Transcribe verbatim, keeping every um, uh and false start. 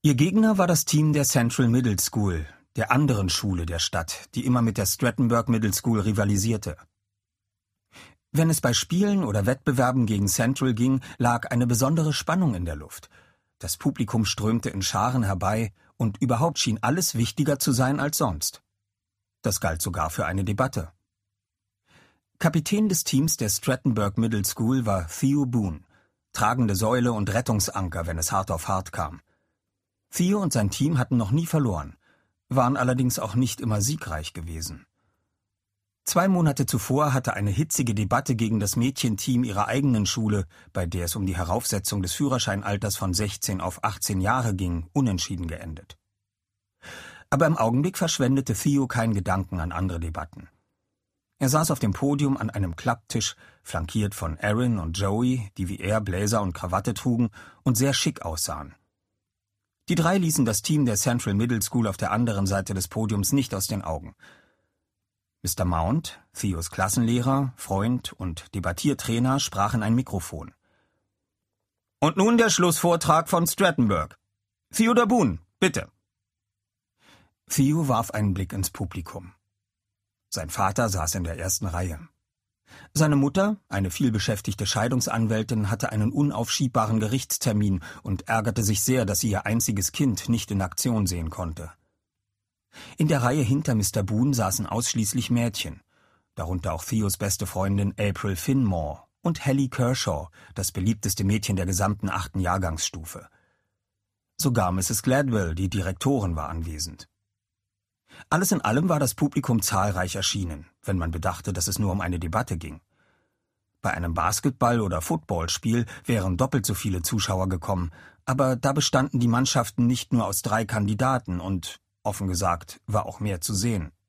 Ihr Gegner war das Team der Central Middle School, der anderen Schule der Stadt, die immer mit der Strattonburg Middle School rivalisierte. Wenn es bei Spielen oder Wettbewerben gegen Central ging, lag eine besondere Spannung in der Luft. Das Publikum strömte in Scharen herbei und überhaupt schien alles wichtiger zu sein als sonst. Das galt sogar für eine Debatte. Kapitän des Teams der Strattonburg Middle School war Theo Boone, tragende Säule und Rettungsanker, wenn es hart auf hart kam. Theo und sein Team hatten noch nie verloren, waren allerdings auch nicht immer siegreich gewesen. Zwei Monate zuvor hatte eine hitzige Debatte gegen das Mädchenteam ihrer eigenen Schule, bei der es um die Heraufsetzung des Führerscheinalters von sechzehn auf achtzehn Jahre ging, unentschieden geendet. Aber im Augenblick verschwendete Theo keinen Gedanken an andere Debatten. Er saß auf dem Podium an einem Klapptisch, flankiert von Erin und Joey, die wie er Bläser und Krawatte trugen und sehr schick aussahen. Die drei ließen das Team der Central Middle School auf der anderen Seite des Podiums nicht aus den Augen. Mister Mount, Theos Klassenlehrer, Freund und Debattiertrainer, sprach in ein Mikrofon. Und nun der Schlussvortrag von Strattonburg. Theodor Boone, bitte. Theo warf einen Blick ins Publikum. Sein Vater saß in der ersten Reihe. Seine Mutter, eine vielbeschäftigte Scheidungsanwältin, hatte einen unaufschiebbaren Gerichtstermin und ärgerte sich sehr, dass sie ihr einziges Kind nicht in Aktion sehen konnte. In der Reihe hinter Mister Boone saßen ausschließlich Mädchen, darunter auch Theos beste Freundin April Finmore und Hallie Kershaw, das beliebteste Mädchen der gesamten achten Jahrgangsstufe. Sogar Misses Gladwell, die Direktorin, war anwesend. Alles in allem war das Publikum zahlreich erschienen, wenn man bedachte, dass es nur um eine Debatte ging. Bei einem Basketball- oder Footballspiel wären doppelt so viele Zuschauer gekommen, aber da bestanden die Mannschaften nicht nur aus drei Kandidaten und, offen gesagt, war auch mehr zu sehen.